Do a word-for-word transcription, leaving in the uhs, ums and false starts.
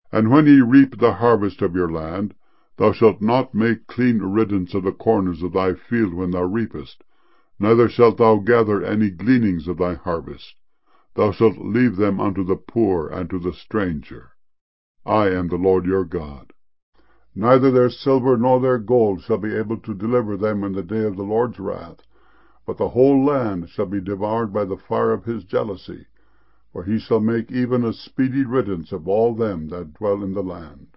And when ye reap the harvest of your land, thou shalt not make clean riddance of the corners of thy field when thou reapest, neither shalt thou gather any gleanings of thy harvest. Thou shalt leave them unto the poor and to the stranger. I am the Lord your God. Neither their silver nor their gold shall be able to deliver them in the day of the Lord's wrath, but the whole land shall be devoured by the fire of his jealousy, for he shall make even a speedy riddance of all them that dwell in the land.